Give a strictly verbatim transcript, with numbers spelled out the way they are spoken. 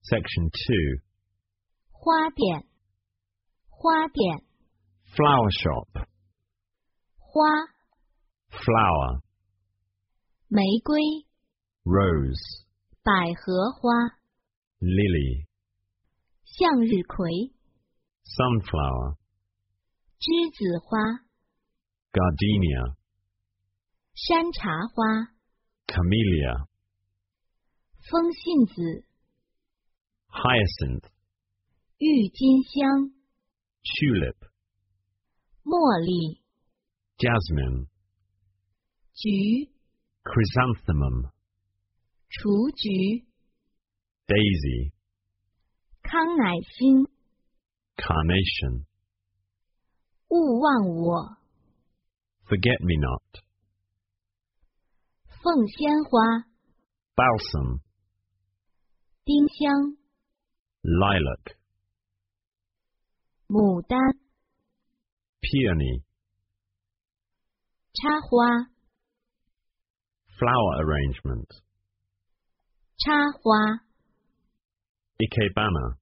Section two. 花店，花店， Flower shop. 花， Flower. 玫瑰， Rose. 百合花， Lily. 向日葵， Sunflower. 栀子花， Gardenia. 山茶花， Camellia. 风信子， Hyacinth. 郁金香， Tulip. 茉莉， Jasmine. 菊， Chrysanthemum. 雏菊， Daisy. 康乃馨， Carnation. 勿忘我， Forget-me-not. 凤仙花， Balsam. 丁香， Lilac. 牡丹， Peony. 插花， Flower arrangement. 插花。 Ikebana.